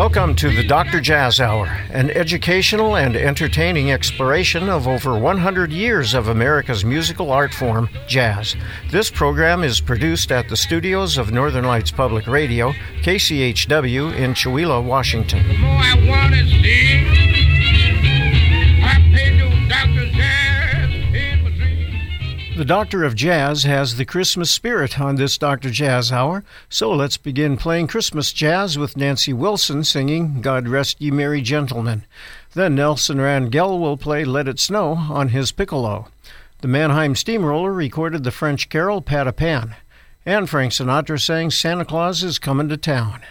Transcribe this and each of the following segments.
Welcome to the Dr. Jazz Hour, an educational and entertaining exploration of over 100 years of America's musical art form, jazz. This program is produced at the studios of Northern Lights Public Radio, KCHW in Chewelah, Washington. The more I want to see, I pay no Dr. Jazz in my dreams. The Doctor of Jazz has the Christmas spirit on this Dr. Jazz Hour, so let's begin playing Christmas jazz with Nancy Wilson singing God Rest Ye Merry Gentlemen. Then Nelson Rangel will play Let It Snow on his piccolo. The Mannheim Steamroller recorded the French carol Pat a Pan, and Frank Sinatra sang Santa Claus is Coming to Town.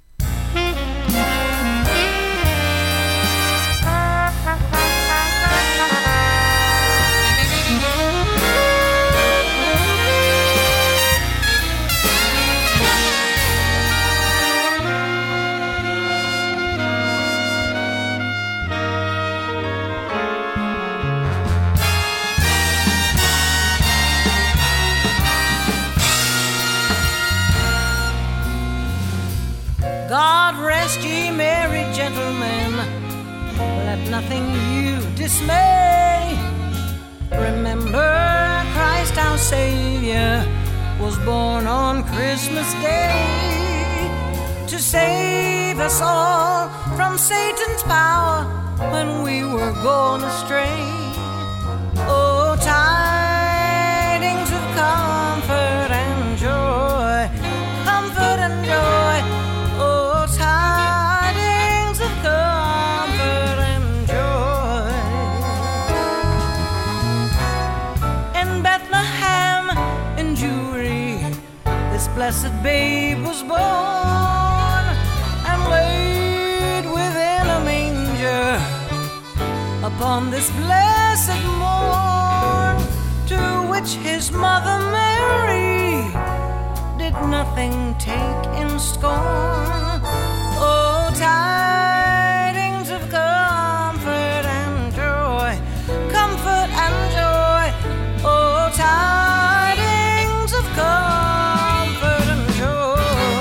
God rest ye merry gentlemen, let nothing you dismay. Remember Christ our Savior was born on Christmas Day to save us all from Satan's power when we were gone astray. Oh, tidings of comfort and joy, comfort and joy. Oh, tidings of comfort and joy. In Bethlehem, in Jewry, this blessed babe was born and laid within a manger upon this blessed morn, to which his mother Mary did nothing take in scorn. Oh, tidings of comfort and joy, comfort and joy. Oh, tidings of comfort and joy.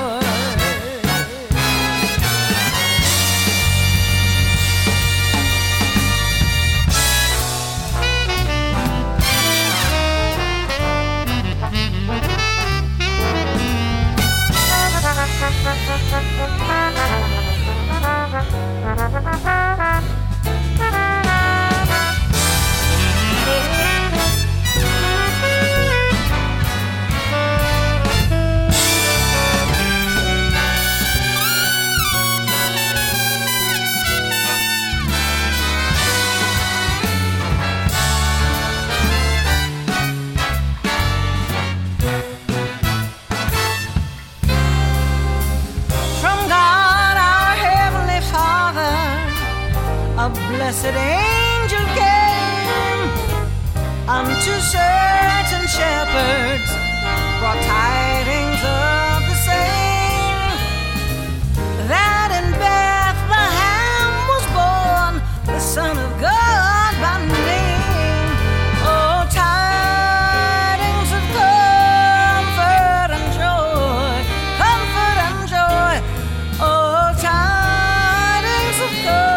Blessed angel came unto certain shepherds, brought tidings of the same, that in Bethlehem was born the Son of God by name. Oh, tidings of comfort and joy, comfort and joy. Oh, tidings of comfort.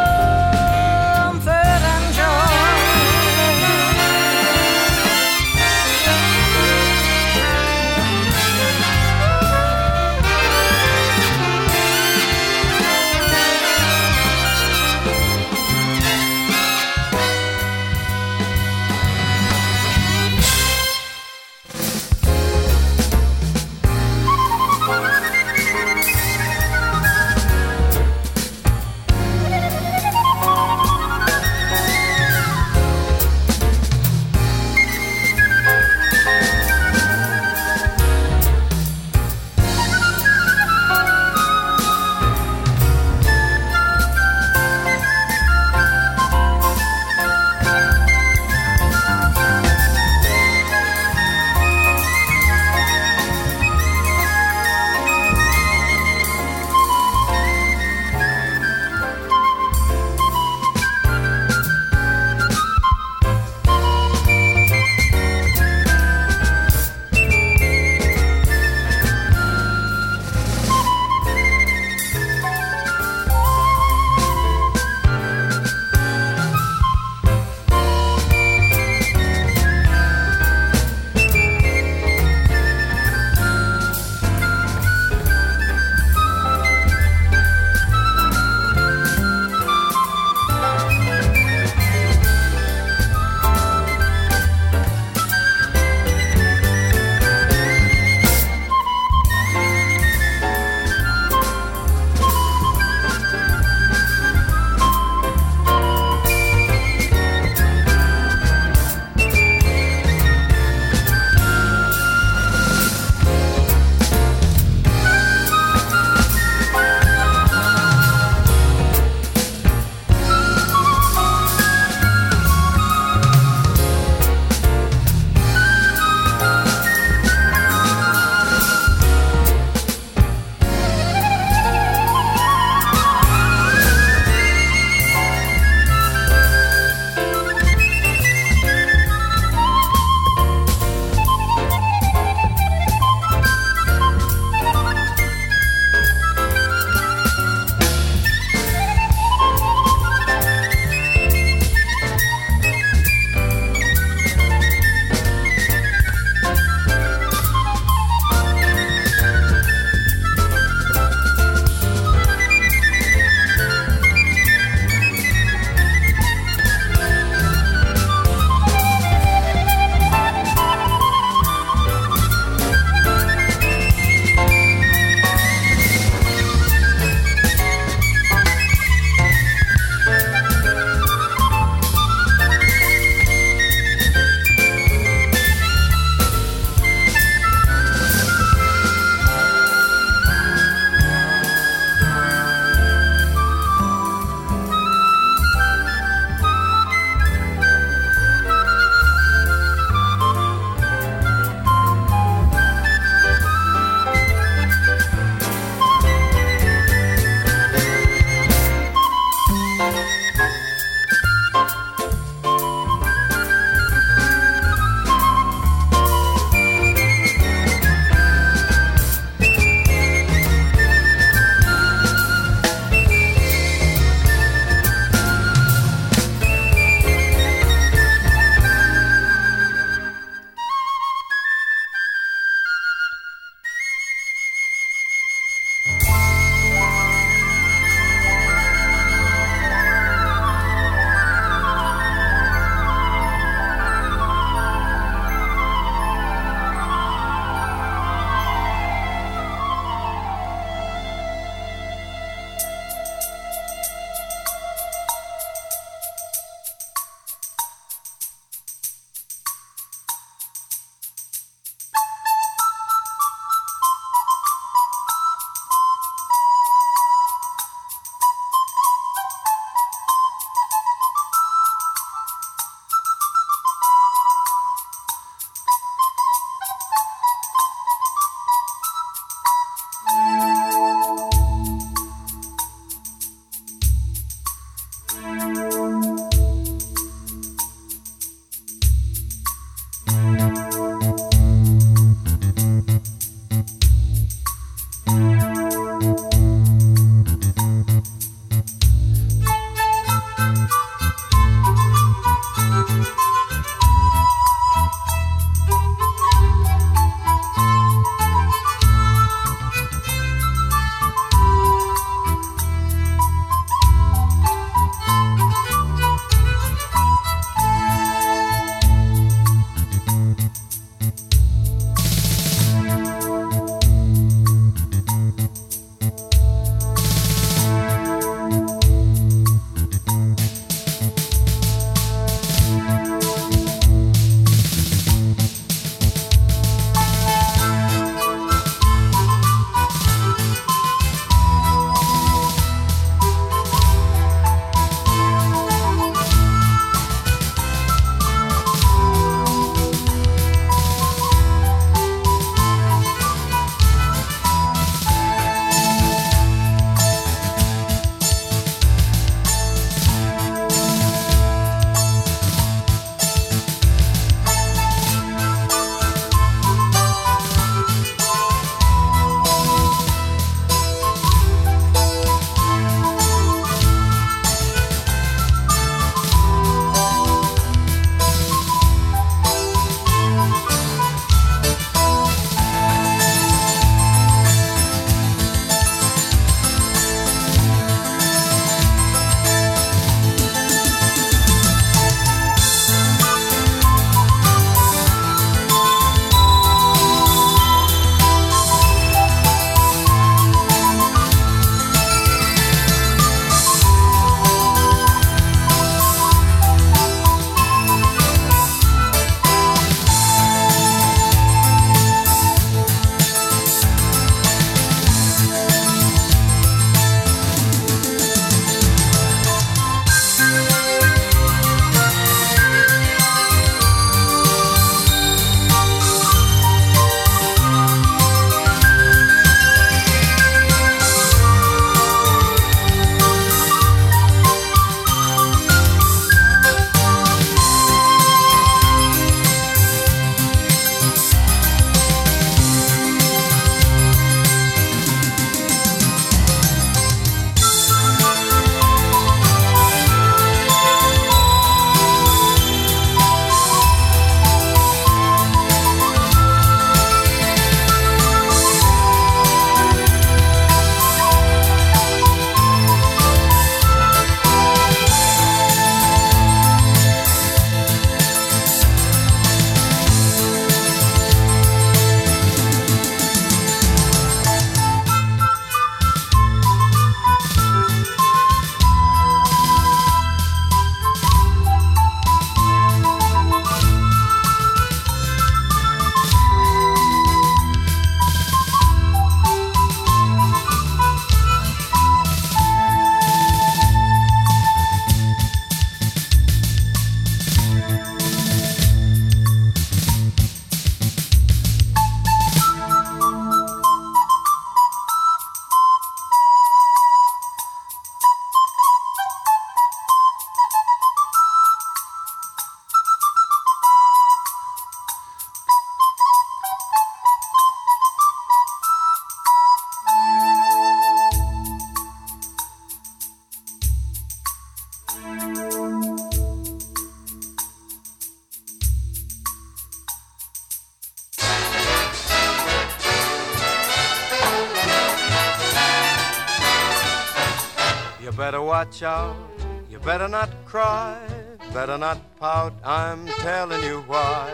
You better watch out, you better not cry, better not pout, I'm telling you why.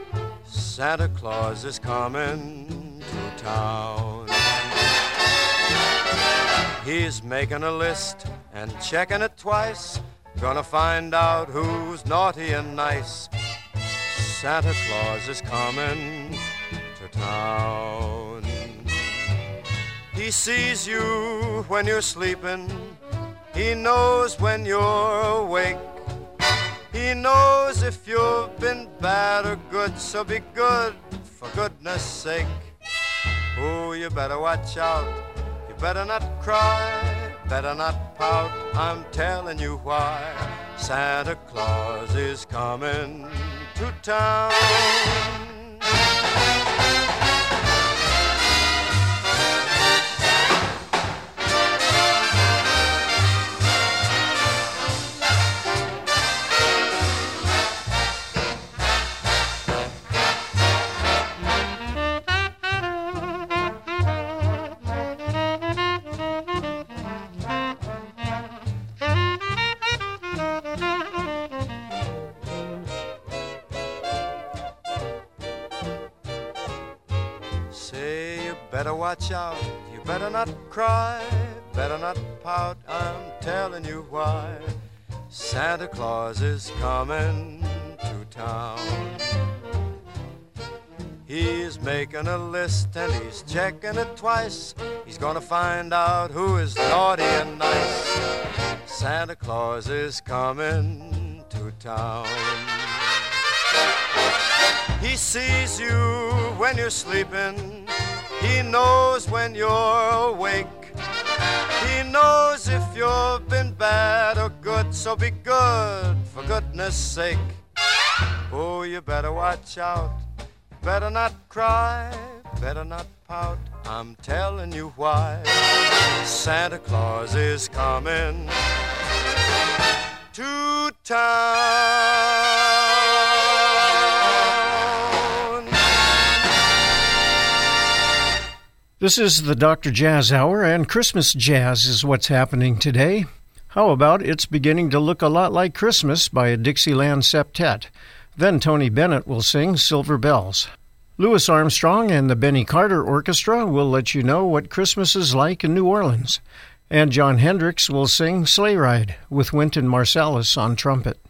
Santa Claus is coming to town. He's making a list and checking it twice, gonna find out who's naughty and nice. Santa Claus is coming to town. He sees you when you're sleeping, he knows when you're awake. He knows if you've been bad or good, so be good for goodness sake. Oh, you better watch out, you better not cry, better not pout, I'm telling you why. Santa Claus is coming to town. Better watch out, you better not cry, better not pout, I'm telling you why. Santa Claus is coming to town. He's making a list and he's checking it twice. He's gonna find out who is naughty and nice. Santa Claus is coming to town. He sees you when you're sleeping. He knows when you're awake. He knows if you've been bad or good, so be good for goodness sake. Oh, you better watch out, better not cry, better not pout, I'm telling you why. Santa Claus is coming to town. This is the Dr. Jazz Hour, and Christmas jazz is what's happening today. How about It's Beginning to Look a Lot Like Christmas by a Dixieland Septet? Then Tony Bennett will sing Silver Bells. Louis Armstrong and the Benny Carter Orchestra will let you know what Christmas is like in New Orleans. And John Hendricks will sing Sleigh Ride with Wynton Marsalis on trumpet.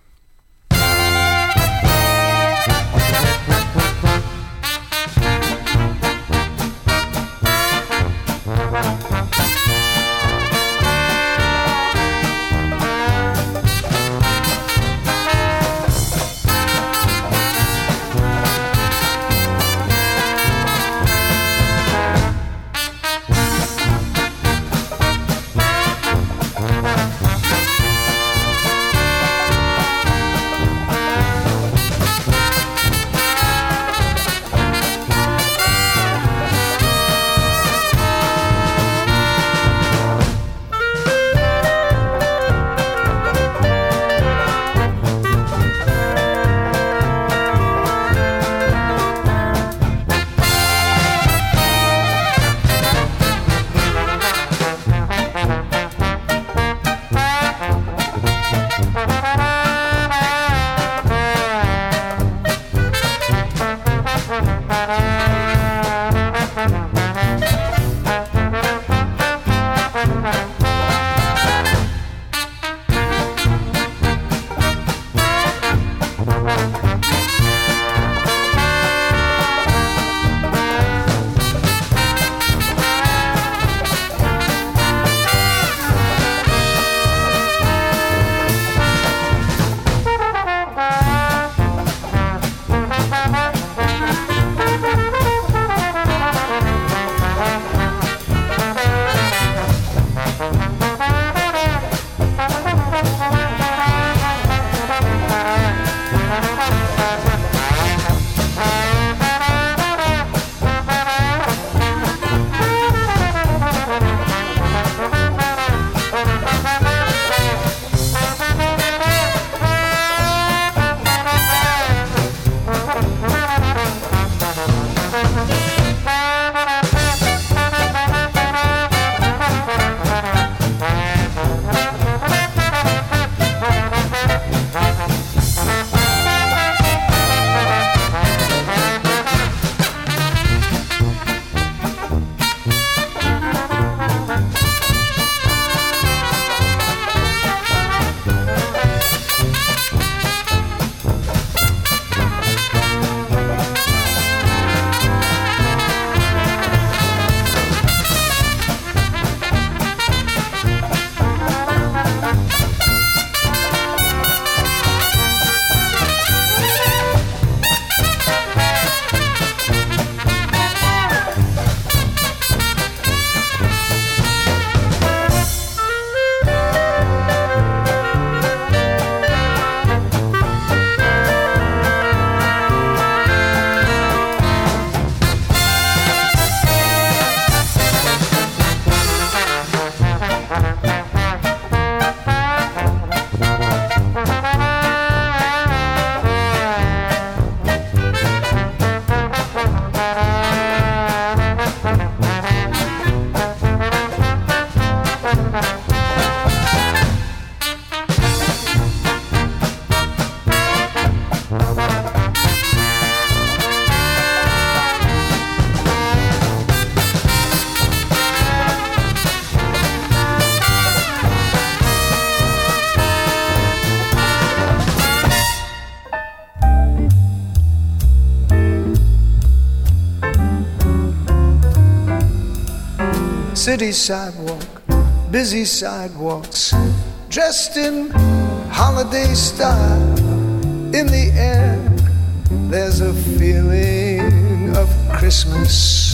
city sidewalk, busy sidewalks, dressed in holiday style. In the air, there's a feeling of Christmas.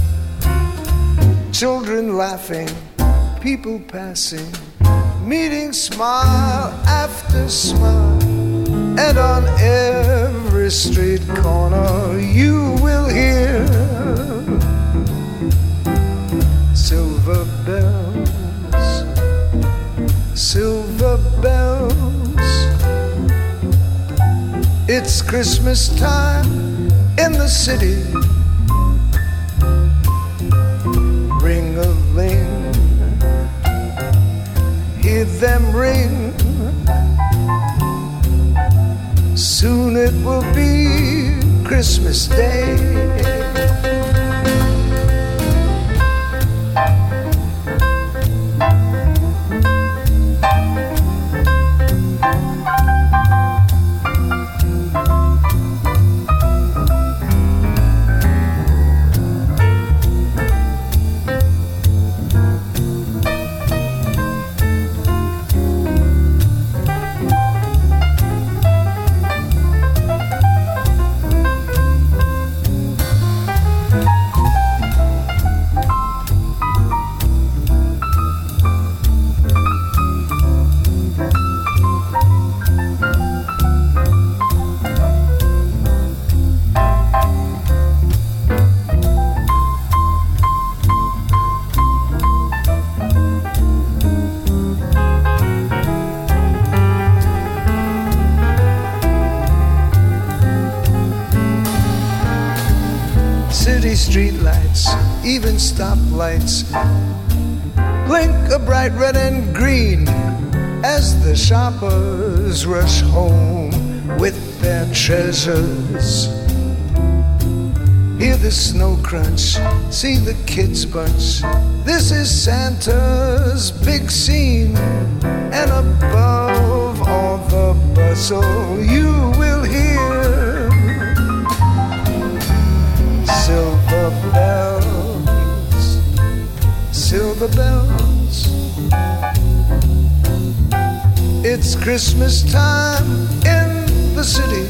Children laughing, people passing, meeting smile after smile. And on every street corner you will hear silver bells, silver bells. It's Christmas time in the city. Ring-a-ling, hear them ring. Soon it will be Christmas Day. Streetlights, even stoplights, blink a bright red and green as the shoppers rush home with their treasures. Hear the snow crunch, see the kids bunch. This is Santa's big scene, and above all the bustle you will hear silver bells, silver bells. It's Christmas time in the city.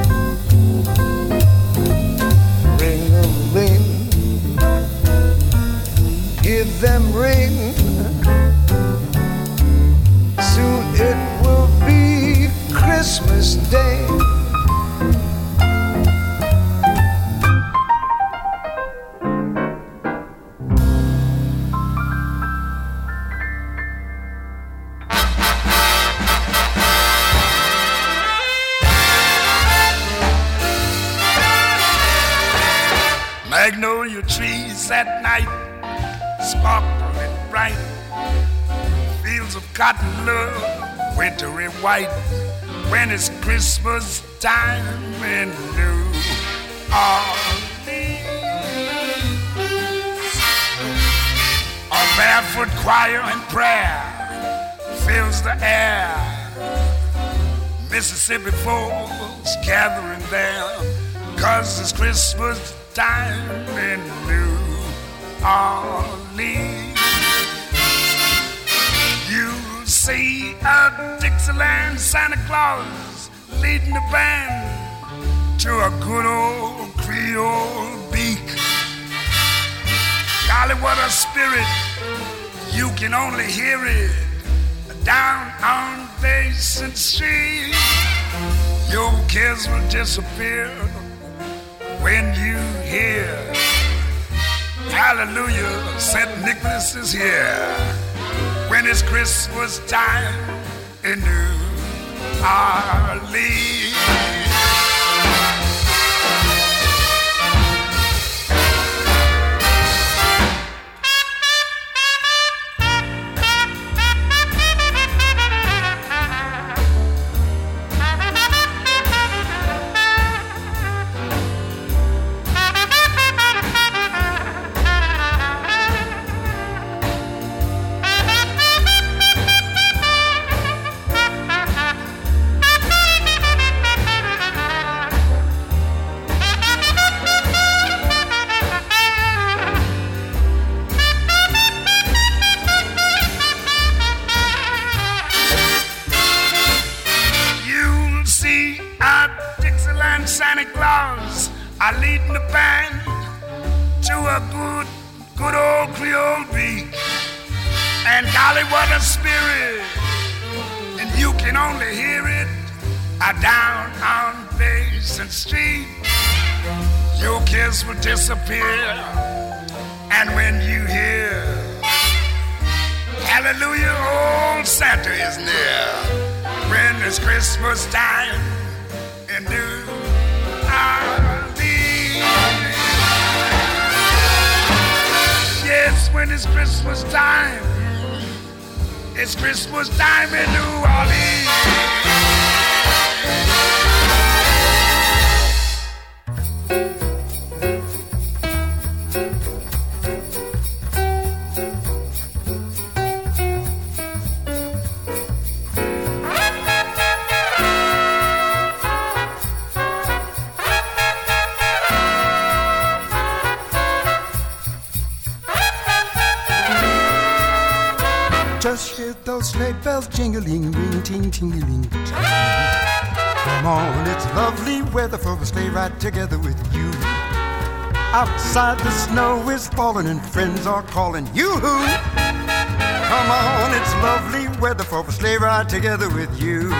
Ring-a-ling, hear them ring. Soon it will be Christmas Day. Magnolia trees at night, sparkling bright. Fields of cotton love, wintry white. When it's Christmas time in New Orleans, a barefoot choir and prayer fills the air. Mississippi folks gathering there, 'cause it's Christmas time in New Orleans. You see a Dixieland Santa Claus leading the band to a good old Creole beak. Golly, what a spirit, you can only hear it down on Basin Street. Your cares will disappear when you hear hallelujah, St. Nicholas is here. When it's Christmas time in New Orleans. Santa Claus are leading the band to a good old Creole beat. And golly, what a spirit! And you can only hear it down on Basin Street. Your kids will disappear, and when you hear hallelujah, old Santa is near. When it's Christmas time in New Orleans. Yes, when it's Christmas time, it's Christmas time in New Orleans. Just hear those sleigh bells jingling, ring, ting, tingling. Come on, it's lovely weather for a sleigh ride together with you. Outside the snow is falling and friends are calling yoo-hoo. Come on, it's lovely weather for a sleigh ride together with you.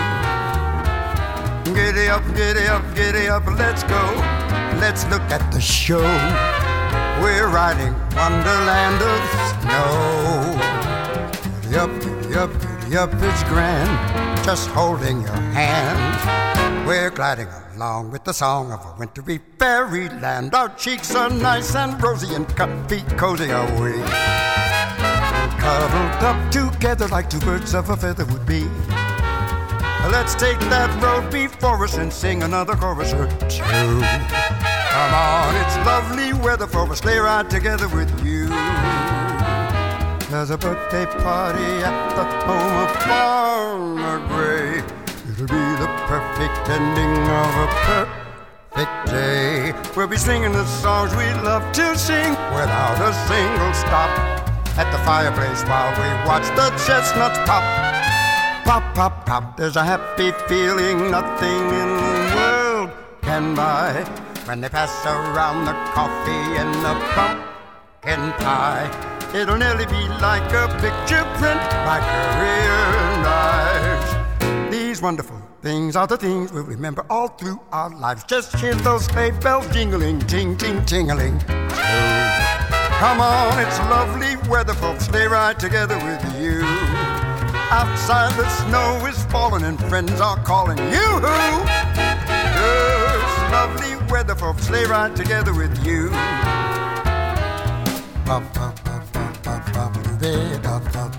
Giddy up, giddy up, giddy up, let's go. Let's look at the show. We're riding Wonderland of Snow. Giddy up, it's grand, just holding your hand. We're gliding along with the song of a wintry fairyland. Our cheeks are nice and rosy and comfy, cozy are we. Cuddled up together like two birds of a feather would be. Let's take that road before us and sing another chorus or two. Come on, it's lovely weather for a sleigh ride together with you. There's a birthday party at the home of Farmer Gray. It'll be the perfect ending of a perfect day. We'll be singing the songs we love to sing without a single stop at the fireplace while we watch the chestnuts pop. Pop, pop, pop. There's a happy feeling nothing in the world can buy when they pass around the coffee and the pumpkin pie. It'll nearly be like a picture print by Currier and Ives. These wonderful things are the things we'll remember all through our lives. Just hear those sleigh bells jingling, ting, ting, tingling. Come on, it's lovely weather for a sleigh ride together with you. Outside the snow is falling and friends are calling yoo-hoo. It's lovely weather for a sleigh ride together with you. Pop, pop, pop, pop, pop, pop, pop, pop,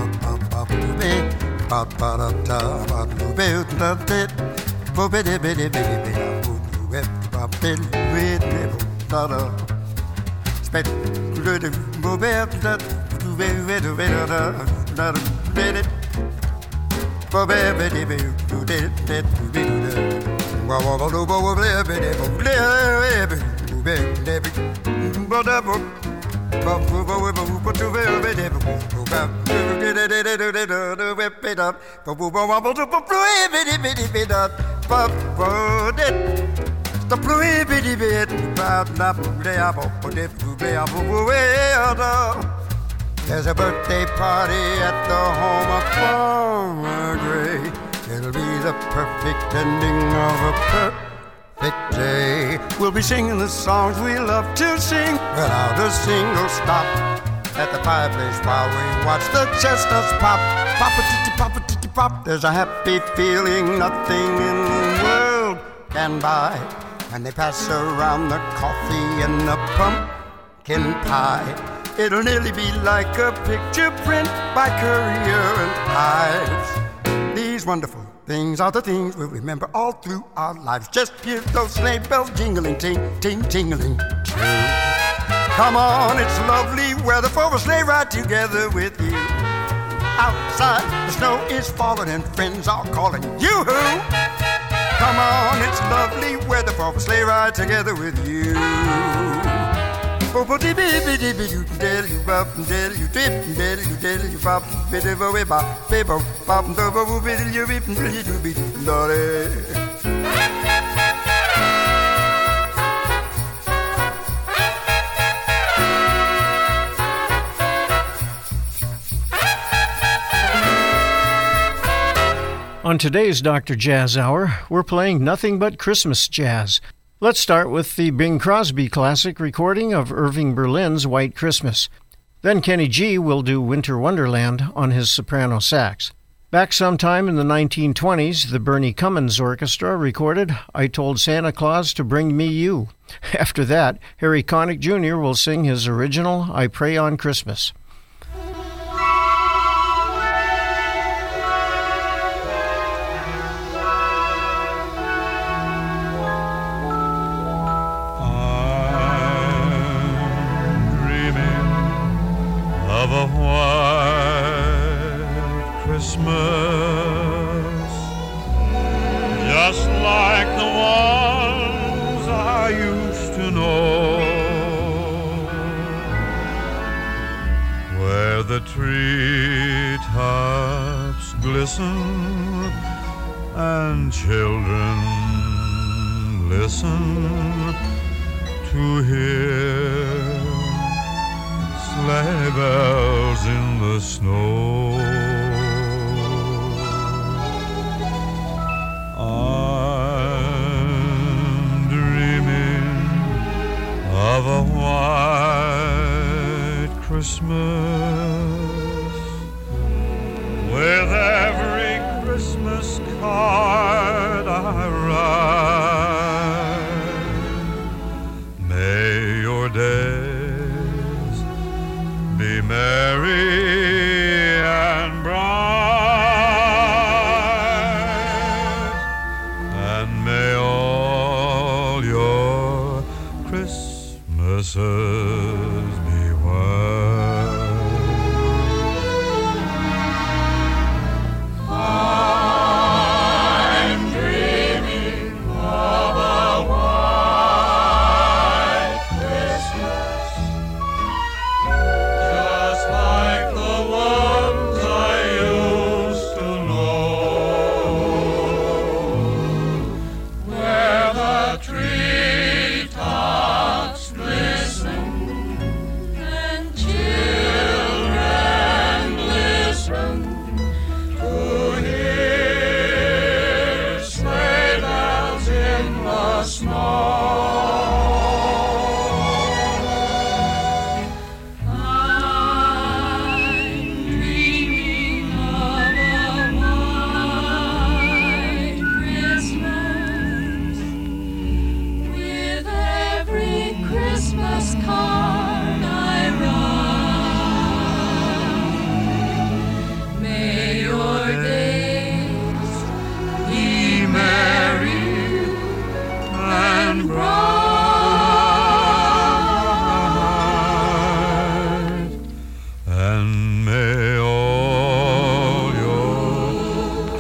There's a birthday party at the home of Farmer Gray. It'll be the perfect ending of a perfect day. We'll be singing the songs we love to sing without a single stop at the fireplace while we watch the chestnuts pop. Pop-a-titty, pop-a-titty, pop. There's a happy feeling nothing in the world can buy when they pass around the coffee and the pumpkin pie. It'll nearly be like a picture print by Currier and Ives. These wonderful things are the things we'll remember all through our lives. Just hear those sleigh bells jingling, ting, ting, tingling too. Come on, it's lovely weather for a sleigh ride together with you. Outside, the snow is falling and friends are calling yoo-hoo. Come on, it's lovely weather for a sleigh ride together with you. On today's Dr. Jazz Hour, we're playing nothing but Christmas jazz. Let's start with the Bing Crosby classic recording of Irving Berlin's White Christmas. Then Kenny G will do Winter Wonderland on his soprano sax. Back sometime in the 1920s, the Bernie Cummins Orchestra recorded I Told Santa Claus to Bring Me You. After that, Harry Connick Jr. will sing his original I Pray on Christmas. Of a white Christmas, just like the ones I used to know, where the treetops glisten and children listen to hear sleigh bells in the snow. I'm dreaming of a white Christmas, with every Christmas card I write. May your day be merry and bright, and may all your Christmases be white. I'm dreaming of a white Christmas, just like the ones I used to know, where the treetops glisten and children listen to hear sleigh bells in the snow. And may all your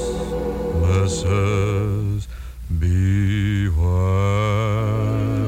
Christmases be white.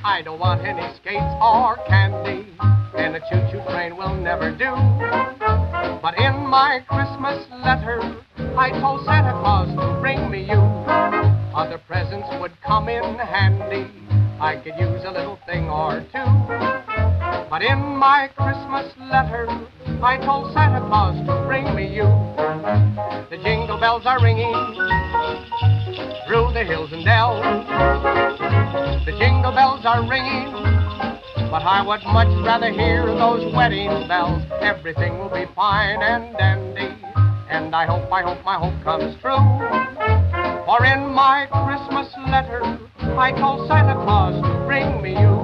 I don't want any skates or candy, and a choo-choo train will never do. But in my Christmas letter, I told Santa Claus to bring me you. Other presents would come in handy, I could use a little thing or two. But in my Christmas letter, I told Santa Claus to bring me you. The jingle bells are ringing through the hills and dells. The jingle bells are ringing, but I would much rather hear those wedding bells. Everything will be fine and dandy, and I hope my hope comes true. For in my Christmas letter, I told Santa Claus to bring me you.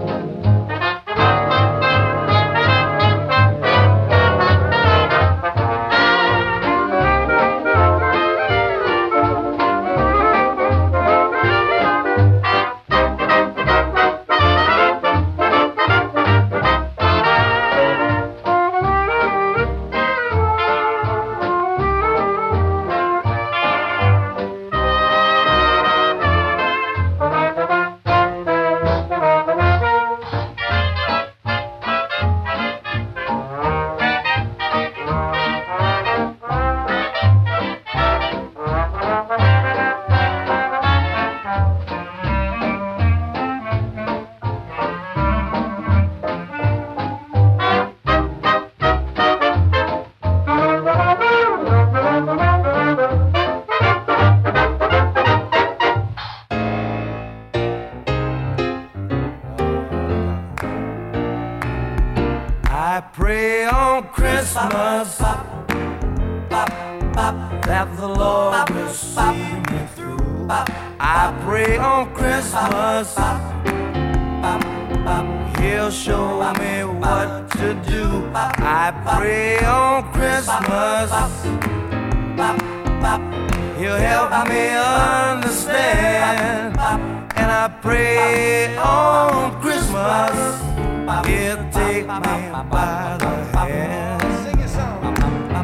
I pray on Christmas that the Lord will see me through. I pray on Christmas He'll show me what to do. I pray on Christmas He'll help me understand. And I pray on Christmas He'll take me by the hand. Sing your song.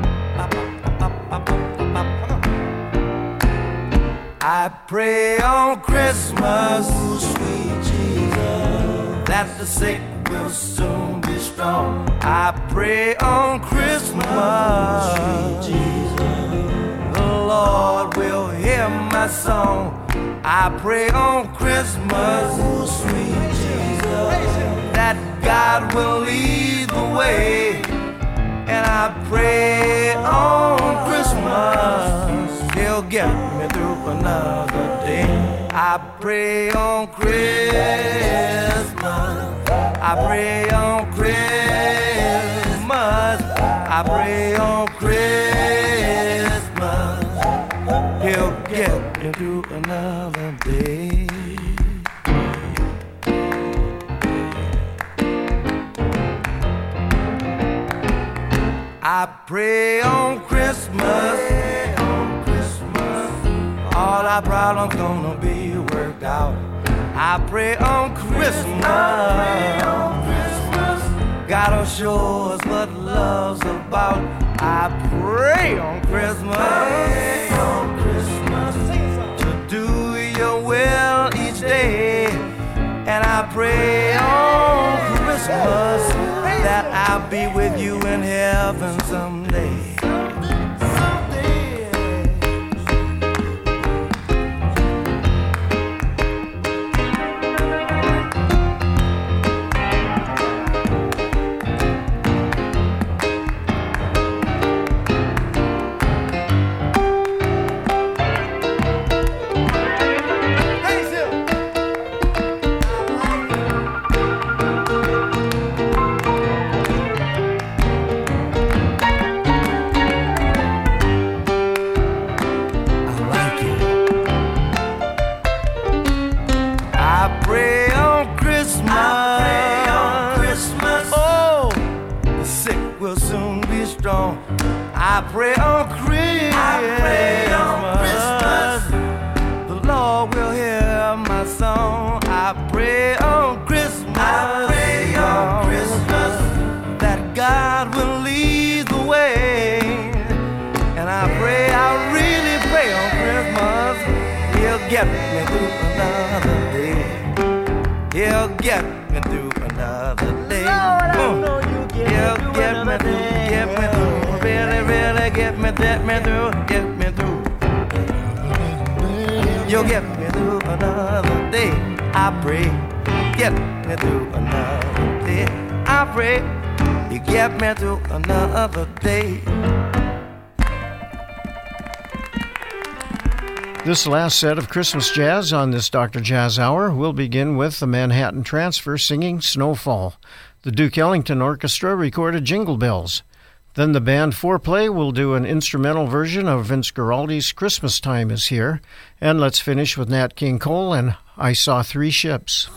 I pray on Christmas, sweet Jesus, that the sick will soon be strong. I pray on Christmas, sweet Jesus, the Lord will hear my song. I pray on Christmas, sweet Jesus, that God will lead the way. And I pray on Christmas He'll get me through another day. I pray on Christmas, I pray on Christmas, I pray on Christmas He'll get me through another day. I pray on Christmas, all our problems gonna be worked out. I pray on Christmas, God'll show us what love's about. I pray on Christmas, to do your will each day. And I pray on Christmas that I'll be with you in heaven someday. I pray on Christmas, the Lord will hear my song. I pray on Christmas, that God will lead the way. And I really pray on Christmas, He'll get me through another day. He'll you'll get me through another day. Lord, I know you get You'll get me through, get me through. Really, really get me through, get me through. You'll get me through another day. I pray, get me through another day. I pray, you get me through another day. This last set of Christmas jazz on this Dr. Jazz Hour will begin with the Manhattan Transfer singing Snowfall. The Duke Ellington Orchestra recorded Jingle Bells. Then the band Foreplay will do an instrumental version of Vince Guaraldi's Christmas Time Is Here. And let's finish with Nat King Cole and I Saw Three Ships.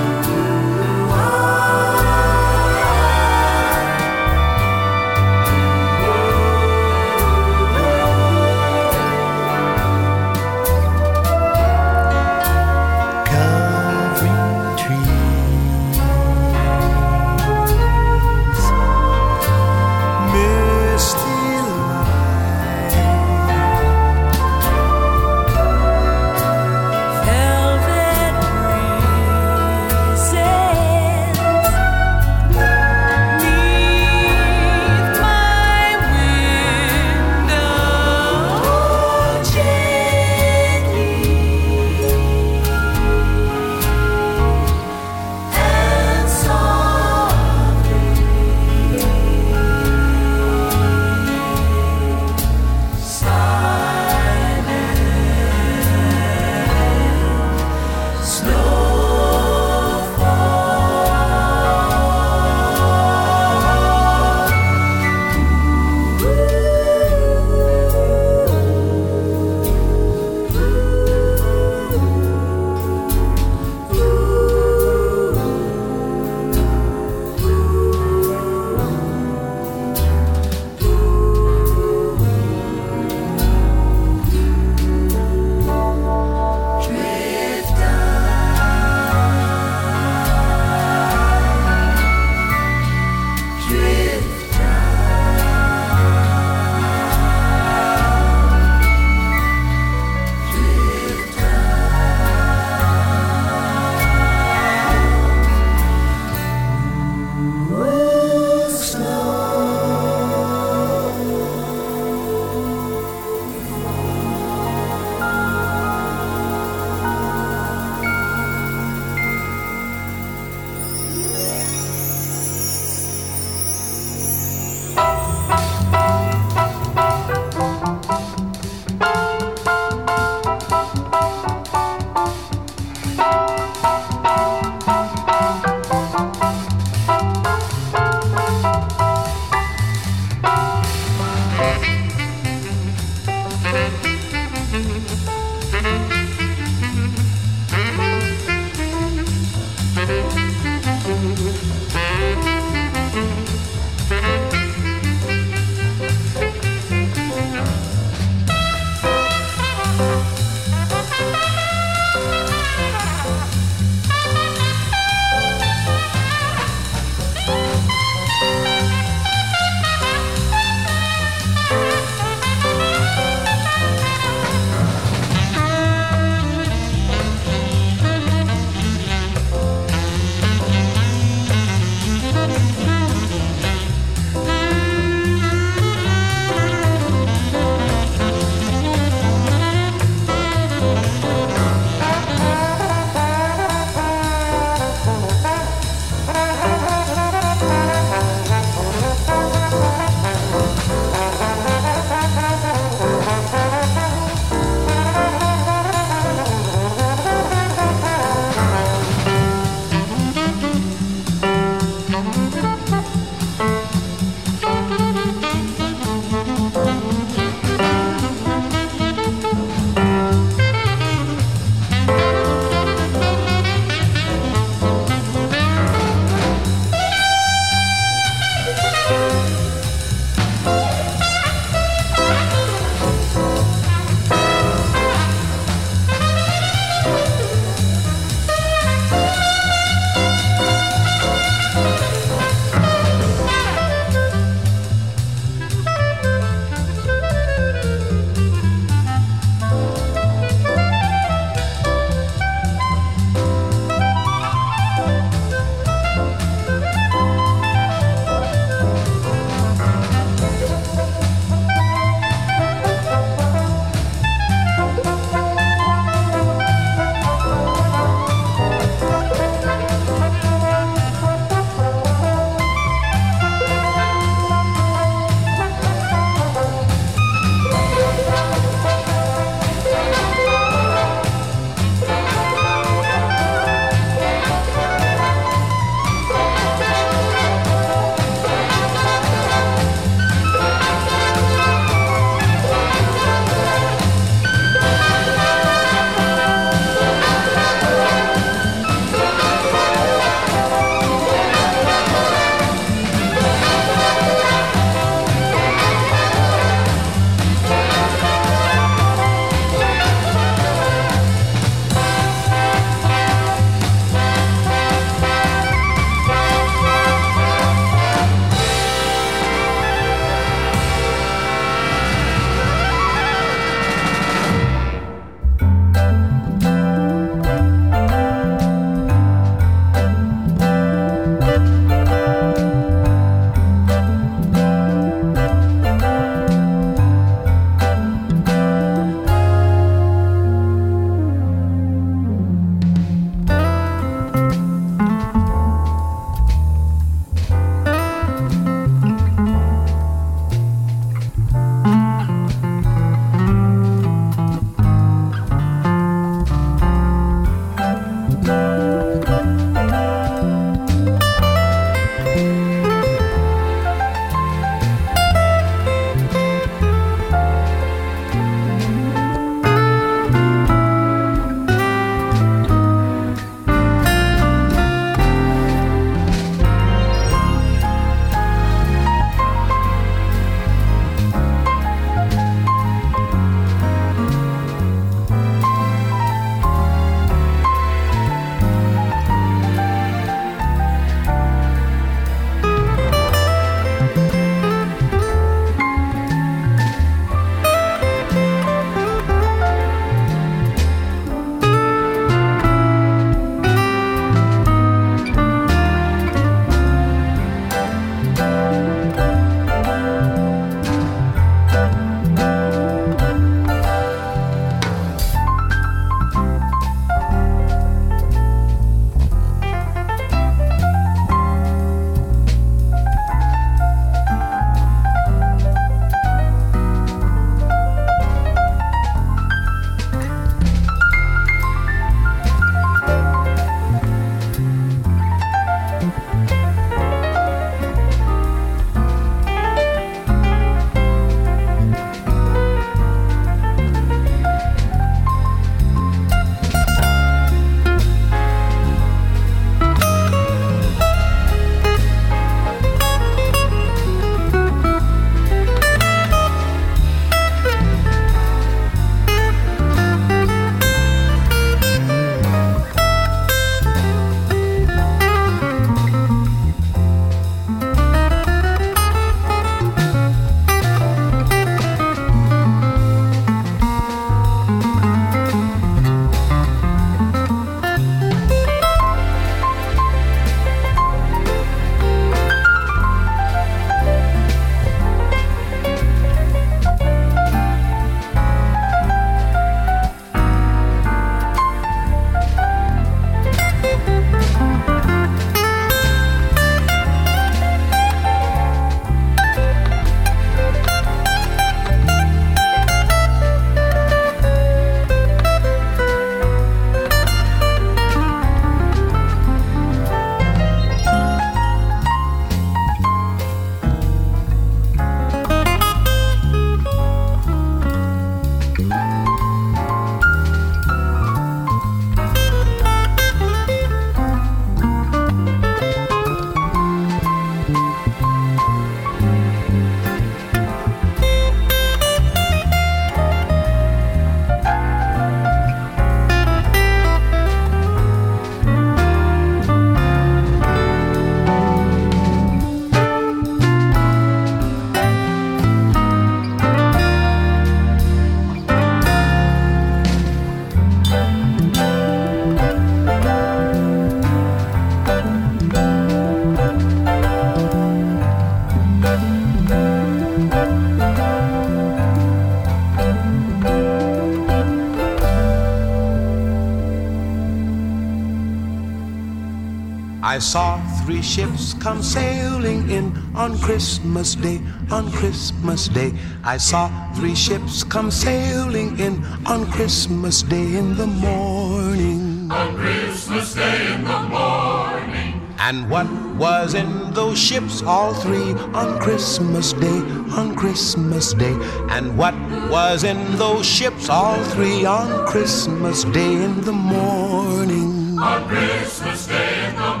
I saw 3 ships come sailing in on Christmas Day, on Christmas Day. I saw 3 ships come sailing in on Christmas Day in the morning. On Christmas Day in the morning. And what was in those ships, all 3, on Christmas Day, on Christmas Day? And what was in those ships, all 3, on Christmas Day in the morning? On Christmas Day in the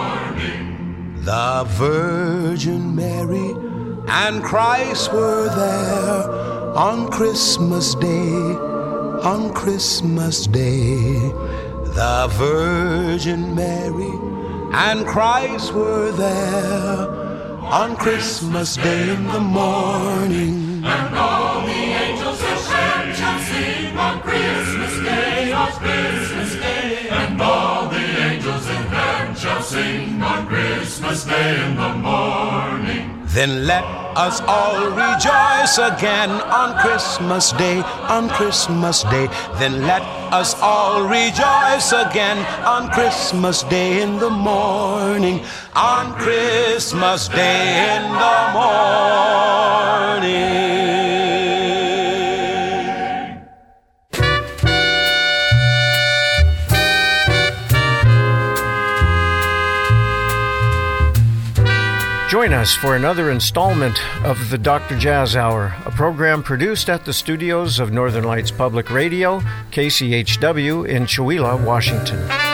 morning. The Virgin Mary and Christ were there on Christmas Day, on Christmas Day. The Virgin Mary and Christ were there on Christmas Day in the morning. And all the angels of heaven shall sing on Christmas Day, on Christmas Day. And all the angels in heaven shall sing on Christmas Day in the morning. Then let us all rejoice again on Christmas Day, on Christmas Day. Then let us all rejoice again on Christmas Day in the morning, on Christmas Day in the morning. Join us for another installment of the Dr. Jazz Hour, a program produced at the studios of Northern Lights Public Radio, KCHW in Chewelah, Washington.